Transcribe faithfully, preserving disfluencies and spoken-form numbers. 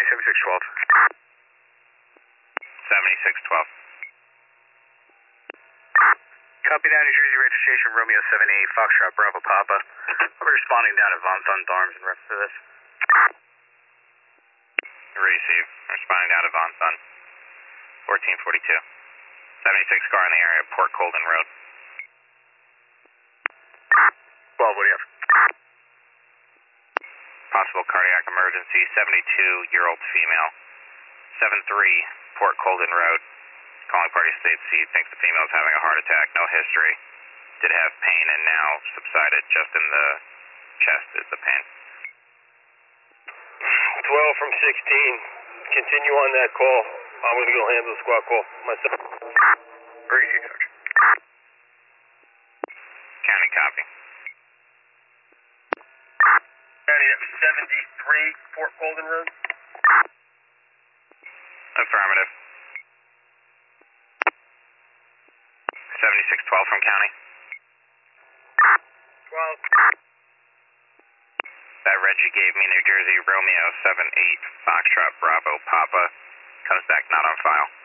seventy-six twelve. seventy-six twelve. Copy that, New Jersey registration, Romeo seven eight, Foxtrot Bravo Papa. I'm responding down at Von Thun Arms in reference to this. Receive. Responding down to Von Thun. fourteen forty-two. seventy-six car in the area, Port Colden Road. twelve, what do you have? Possible cardiac emergency, seventy-two-year-old female. seven three, Port Colden Road. Calling party state C, thinks the female is having a heart attack, no history. Did have pain and now subsided just in the chest is the pain. twelve from sixteen. Continue on that call. I'm going to go handle the squad call myself. Very easy, Sergeant. County copy. County, that was seventy-three, Port Colden Road? Affirmative. seventy-six twelve from county. twelve. That reg you gave me, New Jersey, Romeo seven eight, Foxtrot Bravo Papa, comes back not on file.